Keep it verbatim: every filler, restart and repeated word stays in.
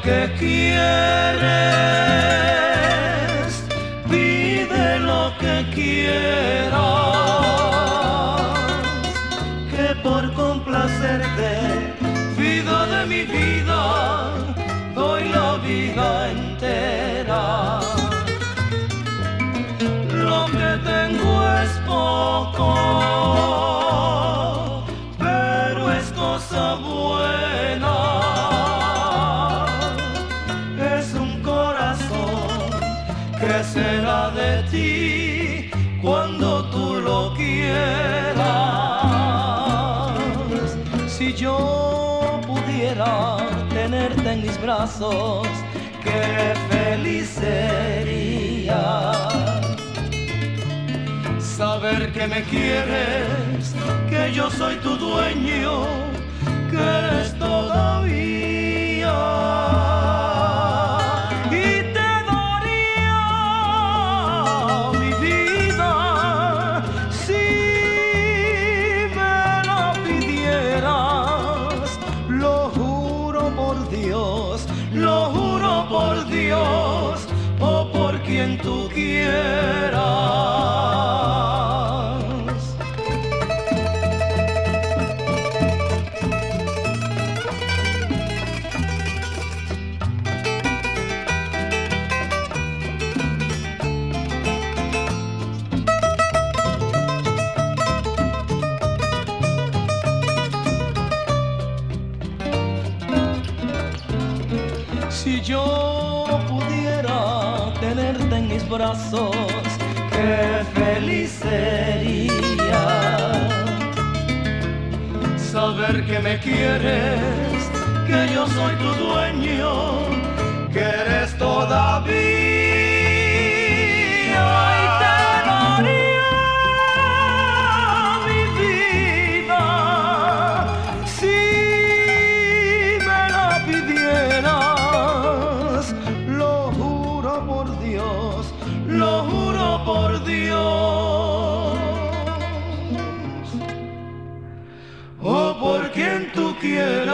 que quieres, pide lo que quieras, que por complacerte, vida de mi vida, doy la vida entera. Lo que tengo es poco, pero es cosa buena. Es un corazón que será de ti cuando tú lo quieras. Si yo pudiera tenerte en mis brazos, qué feliz sería. Saber que me quieres, que yo soy tu dueño, que eres todavía. Y te daría mi vida si me la pidieras. Lo juro por Dios, lo juro por Dios, o por quien tú quieras. Si yo pudiera tenerte en mis brazos, qué feliz sería. Saber que me quieres, que yo soy tu dueño, que eres todavía. Y te daría mi vida si me la pidieras. Lo juro por Dios, lo juro por Dios, o por quien tú quieras.